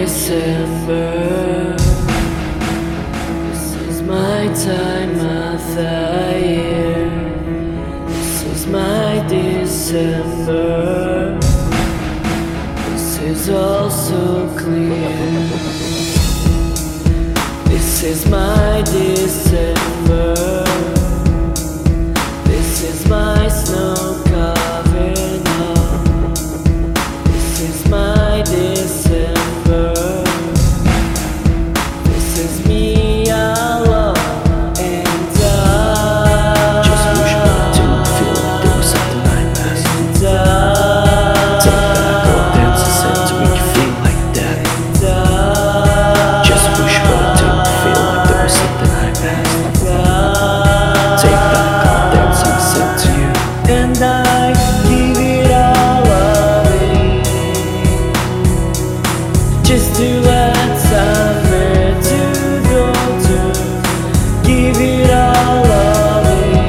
December. This is my time of the year. This is my December. This is also clear. This is my December. This is my snow-covered lawn. This is my December. This is me alone and I Just wish I didn't feel like there was something I missed. Take back all dances said to make you feel like that. Just wish I didn't feel like there was something I missed. Take back all dances said to you, and I give it all away, just to let summer to go to. Give it all away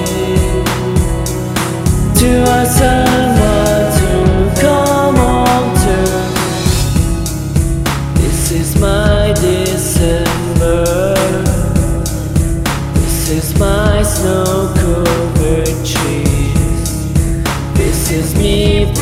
to a someone to come home to. This is my December. This is my snow-covered trees. This is me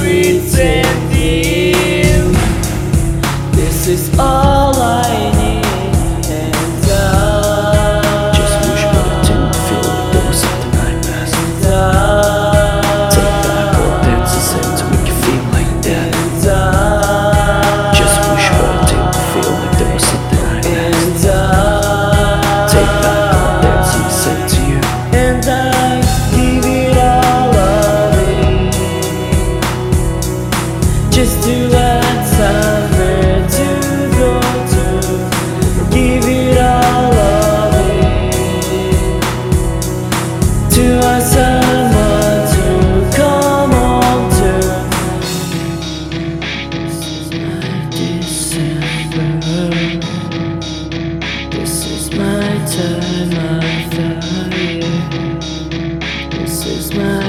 pretending. This is all I need, and just wish I didn't feel like there was something I missed. Take back all dances said to make you feel like that. Just wish I didn't feel like there was something I missed. Take back all dances said to you, and I give it all away, just to let summer to go to. Give it all away to a someone to come home to. This is my December. This is my time of the year. This is my